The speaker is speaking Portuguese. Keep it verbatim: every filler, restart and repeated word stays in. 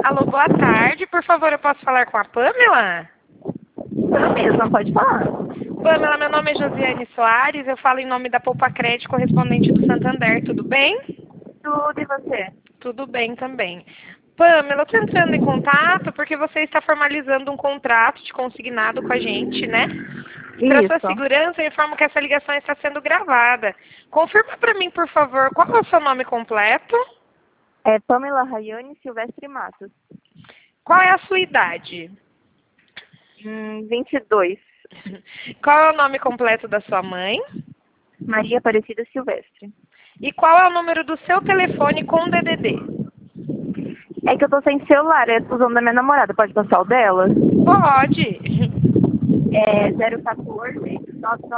Alô, boa tarde. Por favor, eu posso falar com a Pamela? Eu mesma, pode falar. Pamela, meu nome é Josiane Soares, eu falo em nome da Poupa Crédito, correspondente do Santander, tudo bem? Tudo, e você? Tudo bem também. Pamela, eu estou entrando em contato porque você está formalizando um contrato de consignado com a gente, né? Para sua Isso. segurança, eu informo que essa ligação está sendo gravada. Confirma para mim, por favor, qual é o seu nome completo? É Pamela Rayane Silvestre Matos. Qual é a sua idade? Hum, vinte e dois. Qual é o nome completo da sua mãe? Maria Aparecida Silvestre. E qual é o número do seu telefone com D D D? É que eu tô sem celular, é usando da minha namorada. Pode passar o dela? Pode. É zero quatorze, nove nove